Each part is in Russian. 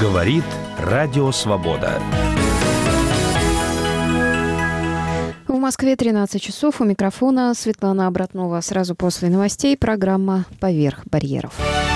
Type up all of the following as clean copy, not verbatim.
Говорит Радио Свобода. В Москве 13 часов. У микрофона Светлана Обратнова. Сразу после новостей программа «Поверх барьеров».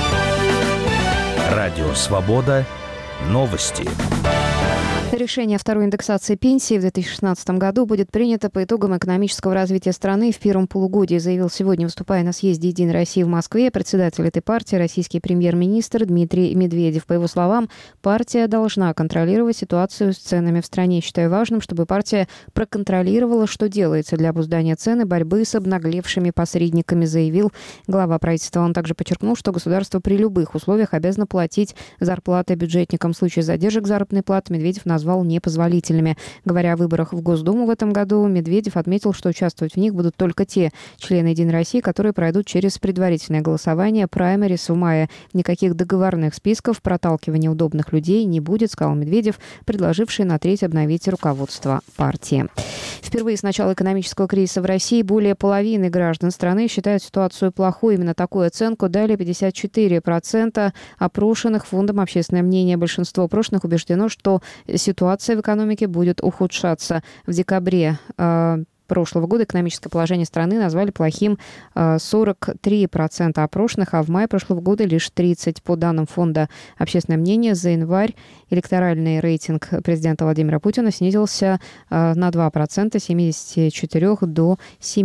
Радио Свобода. Новости. Решение о второй индексации пенсии в 2016 году будет принято по итогам экономического развития страны в первом полугодии, заявил сегодня, выступая на съезде «Единой России» в Москве, председатель этой партии, российский премьер-министр Дмитрий Медведев. По его словам, партия должна контролировать ситуацию с ценами в стране. Считаю важным, чтобы партия проконтролировала, что делается для обуздания цен и борьбы с обнаглевшими посредниками, заявил глава правительства. Он также подчеркнул, что государство при любых условиях обязано платить зарплаты бюджетникам. В случае задержек заработной платы Медведев назвал непозволительными. Говоря о выборах в Госдуму в этом году, Медведев отметил, что участвовать в них будут только те члены «Единой России», которые пройдут через предварительное голосование праймерис в мае. Никаких договорных списков, проталкивания удобных людей не будет, сказал Медведев, предложивший на треть обновить руководство партии. Впервые с начала экономического кризиса в России более половины граждан страны считают ситуацию плохой. Именно такую оценку дали 54% опрошенных Фондом «Общественное мнение». Большинство опрошенных убеждено, что ситуация в экономике будет ухудшаться. В декабре прошлого года экономическое положение страны назвали плохим 43% опрошенных, а в мае прошлого года лишь 30%. По данным Фонда «Общественное мнение», за январь электоральный рейтинг президента Владимира Путина снизился на 2%, с 74 до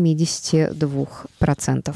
72%.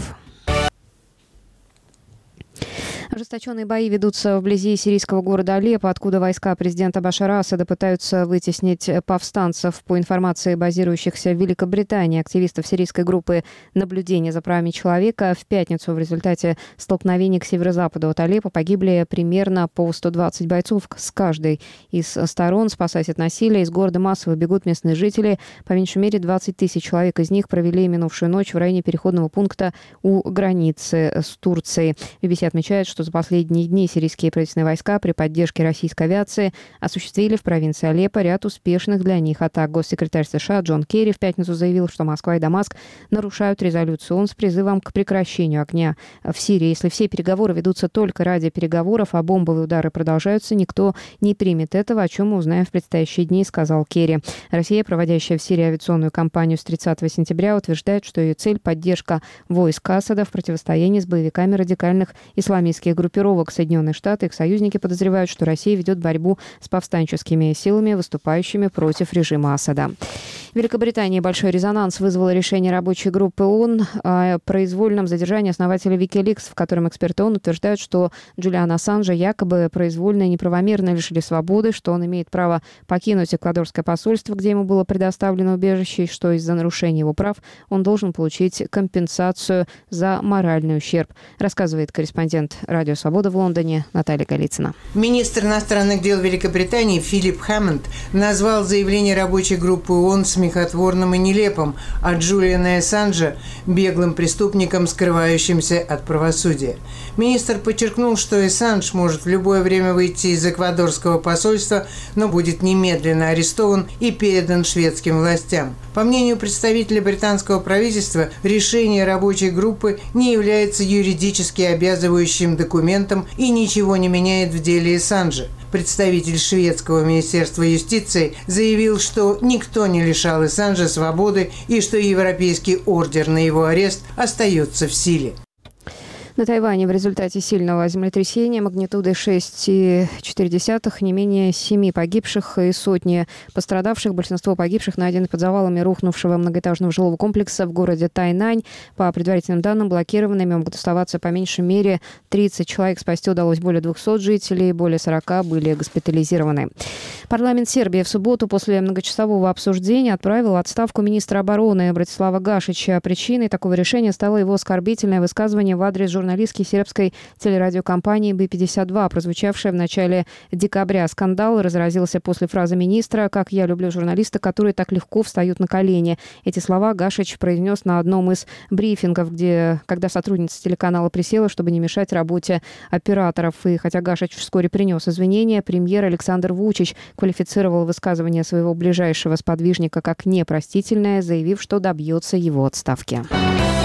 Ожесточенные бои ведутся вблизи сирийского города Алеппо, откуда войска президента Башара Асада пытаются вытеснить повстанцев. По информации базирующихся в Великобритании активистов сирийской группы наблюдения за правами человека, в пятницу в результате столкновений к северо-западу от Алеппо погибли примерно по 120 бойцов. С каждой из сторон, спасаясь от насилия, из города массово бегут местные жители. По меньшей мере 20 тысяч человек из них провели минувшую ночь в районе переходного пункта у границы с Турцией. BBC отмечает, что за последние дни сирийские правительственные войска при поддержке российской авиации осуществили в провинции Алеппо ряд успешных для них атак. Госсекретарь США Джон Керри в пятницу заявил, что Москва и Дамаск нарушают резолюцию ООН с призывом к прекращению огня в Сирии. Если все переговоры ведутся только ради переговоров, а бомбовые удары продолжаются, никто не примет этого, о чем мы узнаем в предстоящие дни, сказал Керри. Россия, проводящая в Сирии авиационную кампанию с 30 сентября, утверждает, что ее цель – поддержка войск Асада в противостоянии с боевиками радикальных исламистских группировок. Соединенные Штаты и их союзники подозревают, что Россия ведет борьбу с повстанческими силами, выступающими против режима Асада. В Великобритании большой резонанс вызвало решение рабочей группы ООН о произвольном задержании основателя Wikileaks, в котором эксперты ООН утверждают, что Джулиана Ассанжа якобы произвольно и неправомерно лишили свободы, что он имеет право покинуть эквадорское посольство, где ему было предоставлено убежище, и что из-за нарушения его прав он должен получить компенсацию за моральный ущерб, рассказывает корреспондент Радио Свобода в Лондоне Наталья Голицына. Министр иностранных дел Великобритании Филипп Хэммонд назвал заявление рабочей группы ООН смехотворным и нелепым, а Джулиана Ассанжа – беглым преступником, скрывающимся от правосудия. Министр подчеркнул, что Ассанж может в любое время выйти из эквадорского посольства, но будет немедленно арестован и передан шведским властям. По мнению представителя британского правительства, решение рабочей группы не является юридически обязывающим документом и ничего не меняет в деле Ассанжа. Представитель шведского министерства юстиции заявил, что никто не лишал Ассанжа свободы и что европейский ордер на его арест остается в силе. На Тайване в результате сильного землетрясения магнитудой 6,4 не менее 7 погибших и сотни пострадавших. Большинство погибших найдены под завалами рухнувшего многоэтажного жилого комплекса в городе Тайнань. По предварительным данным, блокированными могут оставаться по меньшей мере 30 человек. Спасти удалось более 200 жителей, более 40 были госпитализированы. Парламент Сербии в субботу после многочасового обсуждения отправил в отставку министра обороны Братислава Гашича. Причиной такого решения стало его оскорбительное высказывание в адрес журналистки сербской телерадиокомпании B52, прозвучавшее в начале декабря. Скандал разразился после фразы министра «Как я люблю журналиста, которые так легко встают на колени». Эти слова Гашич произнес на одном из брифингов, когда сотрудница телеканала присела, чтобы не мешать работе операторов. И хотя Гашич вскоре принес извинения, премьер Александр Вучич квалифицировал высказывание своего ближайшего сподвижника как непростительное, заявив, что добьется его отставки.